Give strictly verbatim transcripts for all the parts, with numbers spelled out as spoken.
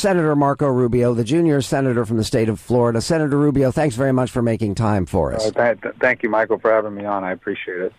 Senator Marco Rubio, the junior senator from the state of Florida. Senator Rubio, thanks very much for making time for us. Uh, th- thank you, Michael, for having me on. I appreciate it.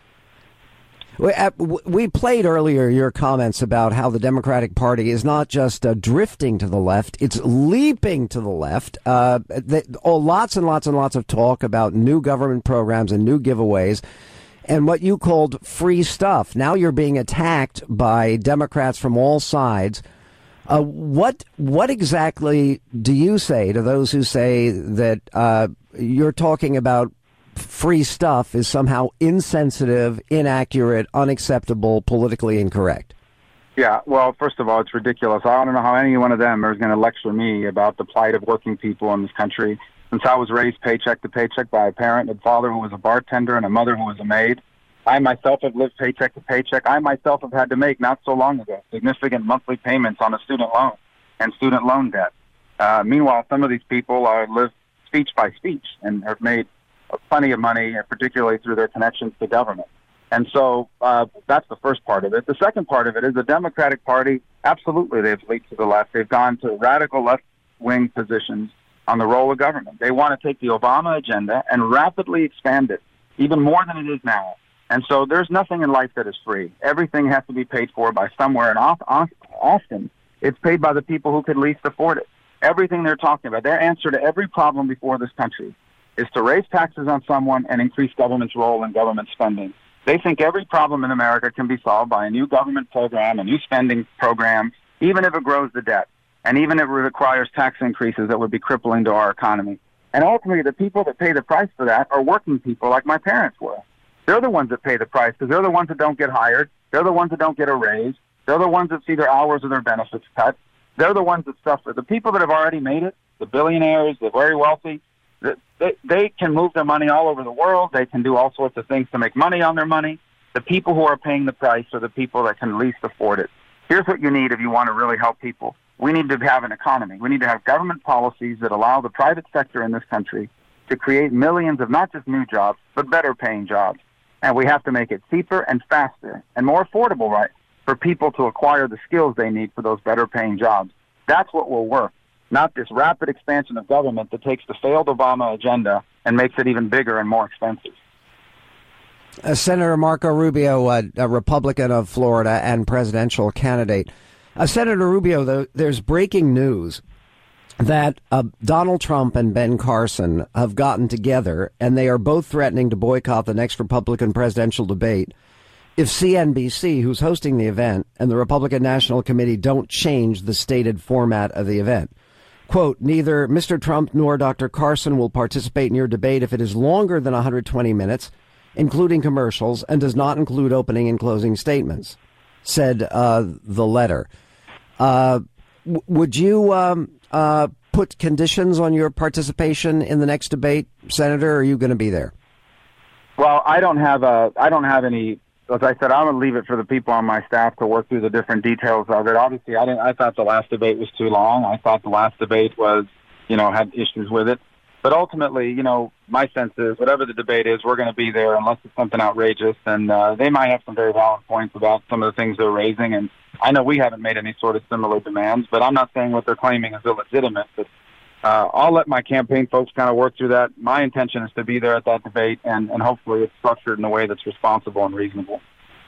We, uh, we played earlier your comments about how the Democratic Party is not just uh, drifting to the left, it's leaping to the left. Uh, the, oh, lots and lots and lots of talk about new government programs and new giveaways and what you called free stuff. Now you're being attacked by Democrats from all sides. Uh, what what exactly do you say to those who say that uh, you're talking about free stuff is somehow insensitive, inaccurate, unacceptable, politically incorrect? Yeah, well, first of all, it's ridiculous. I don't know how any one of them is going to lecture me about the plight of working people in this country. Since I was raised paycheck to paycheck by a parent, a father who was a bartender and a mother who was a maid, I myself have lived paycheck to paycheck. I myself have had to make, not so long ago, significant monthly payments on a student loan and student loan debt. Uh, meanwhile, some of these people are live speech by speech and have made plenty of money, particularly through their connections to government. And so uh, that's the first part of it. The second part of it is the Democratic Party, absolutely, they've leaped to the left. They've gone to radical left-wing positions on the role of government. They want to take the Obama agenda and rapidly expand it, even more than it is now. And so there's nothing in life that is free. Everything has to be paid for by somewhere, and often it's paid by the people who could least afford it. Everything they're talking about, their answer to every problem before this country is to raise taxes on someone and increase government's role in government spending. They think every problem in America can be solved by a new government program, a new spending program, even if it grows the debt, and even if it requires tax increases that would be crippling to our economy. And ultimately, the people that pay the price for that are working people like my parents were. They're the ones that pay the price because they're the ones that don't get hired. They're the ones that don't get a raise. They're the ones that see their hours or their benefits cut. They're the ones that suffer. The people that have already made it, the billionaires, the very wealthy, they, they can move their money all over the world. They can do all sorts of things to make money on their money. The people who are paying the price are the people that can least afford it. Here's what you need if you want to really help people. We need to have an economy. We need to have government policies that allow the private sector in this country to create millions of not just new jobs, but better paying jobs. And we have to make it cheaper and faster and more affordable, right, for people to acquire the skills they need for those better paying jobs. That's what will work, not this rapid expansion of government that takes the failed Obama agenda and makes it even bigger and more expensive. Uh, Senator Marco Rubio, uh, a Republican of Florida and presidential candidate. Uh, Senator Rubio, though, there's breaking news that uh, Donald Trump and Ben Carson have gotten together, and they are both threatening to boycott the next Republican presidential debate if C N B C, who's hosting the event, and the Republican National Committee don't change the stated format of the event. Quote, neither Mister Trump nor Doctor Carson will participate in your debate if it is longer than one hundred twenty minutes, including commercials, and does not include opening and closing statements, said uh, the letter. Uh, w- would you um, uh, put conditions on your participation in the next debate, Senator, or are you going to be there? Well, I don't have a, I don't have any, as I said, I'm going to leave it for the people on my staff to work through the different details of it. Obviously, I didn't, I thought the last debate was too long. I thought the last debate was, you know, had issues with it. But ultimately, you know, my sense is whatever the debate is, we're going to be there unless it's something outrageous. And uh, they might have some very valid points about some of the things they're raising. And I know we haven't made any sort of similar demands, but I'm not saying what they're claiming is illegitimate. But uh, I'll let my campaign folks kind of work through that. My intention is to be there at that debate, and, and hopefully it's structured in a way that's responsible and reasonable.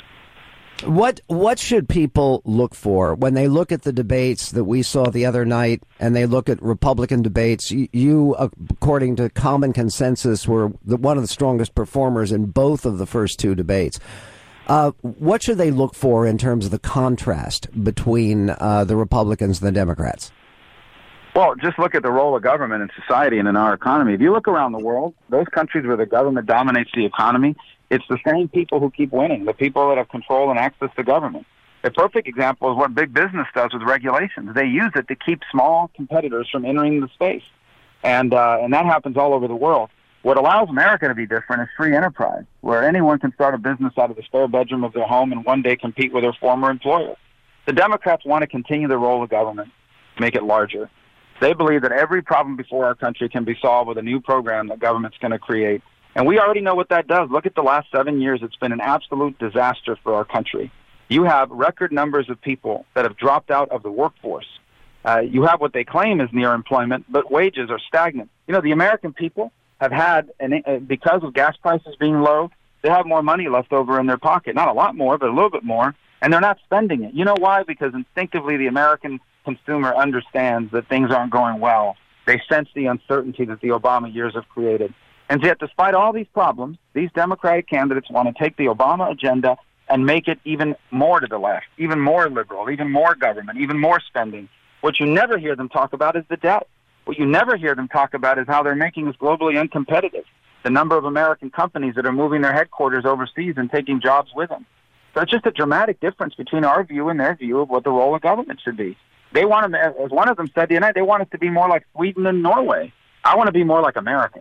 What what should people look for when they look at the debates that we saw the other night and they look at Republican debates? You, you according to common consensus, were the, one of the strongest performers in both of the first two debates. Uh, what should they look for in terms of the contrast between uh, the Republicans and the Democrats? Well, just look at the role of government in society and in our economy. If you look around the world, those countries where the government dominates the economy, it's the same people who keep winning, the people that have control and access to government. A perfect example is what big business does with regulations. They use it to keep small competitors from entering the space. And uh, and that happens all over the world. What allows America to be different is free enterprise, where anyone can start a business out of the spare bedroom of their home and one day compete with their former employer. The Democrats want to continue the role of government, make it larger. They believe that every problem before our country can be solved with a new program that government's going to create. And we already know what that does. Look at the last seven years. It's been an absolute disaster for our country. You have record numbers of people that have dropped out of the workforce. Uh, you have what they claim is near employment, but wages are stagnant. You know, the American people have had, an, uh, because of gas prices being low, they have more money left over in their pocket. Not a lot more, but a little bit more, and they're not spending it. You know why? Because instinctively the American consumer understands that things aren't going well. They sense the uncertainty that the Obama years have created. And yet, despite all these problems, these Democratic candidates want to take the Obama agenda and make it even more to the left, even more liberal, even more government, even more spending. What you never hear them talk about is the debt. What you never hear them talk about is how they're making us globally uncompetitive. The number of American companies that are moving their headquarters overseas and taking jobs with them. So it's just a dramatic difference between our view and their view of what the role of government should be. They want them, as one of them said the other night, they want us to be more like Sweden and Norway. I want to be more like America.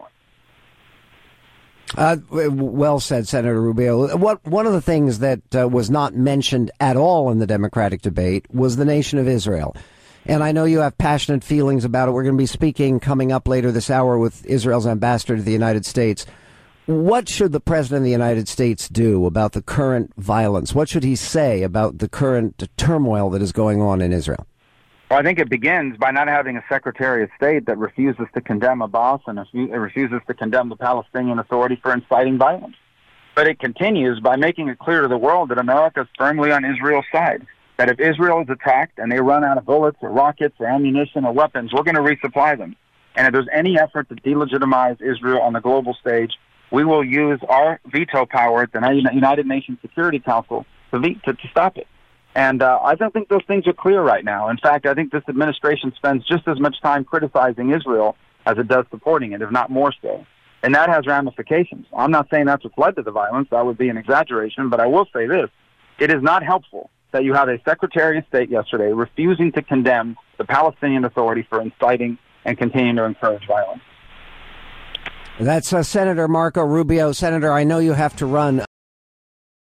Uh, well said, Senator Rubio. What, one of the things that uh, was not mentioned at all in the Democratic debate was the nation of Israel. And I know you have passionate feelings about it. We're going to be speaking coming up later this hour with Israel's ambassador to the United States. What should the president of the United States do about the current violence? What should he say about the current turmoil that is going on in Israel? Well, I think it begins by not having a Secretary of State that refuses to condemn Abbas and refuses to condemn the Palestinian Authority for inciting violence. But it continues by making it clear to the world that America is firmly on Israel's side. That if Israel is attacked and they run out of bullets or rockets or ammunition or weapons, we're going to resupply them. And if there's any effort to delegitimize Israel on the global stage, we will use our veto power at the United Nations Security Council to, to, to stop it. And uh, I don't think those things are clear right now. In fact, I think this administration spends just as much time criticizing Israel as it does supporting it, if not more so. And that has ramifications. I'm not saying that's what's led to the violence. That would be an exaggeration. But I will say this. It is not helpful that you have a Secretary of State yesterday refusing to condemn the Palestinian Authority for inciting and continuing to encourage violence. That's uh, Senator Marco Rubio. Senator, I know you have to run.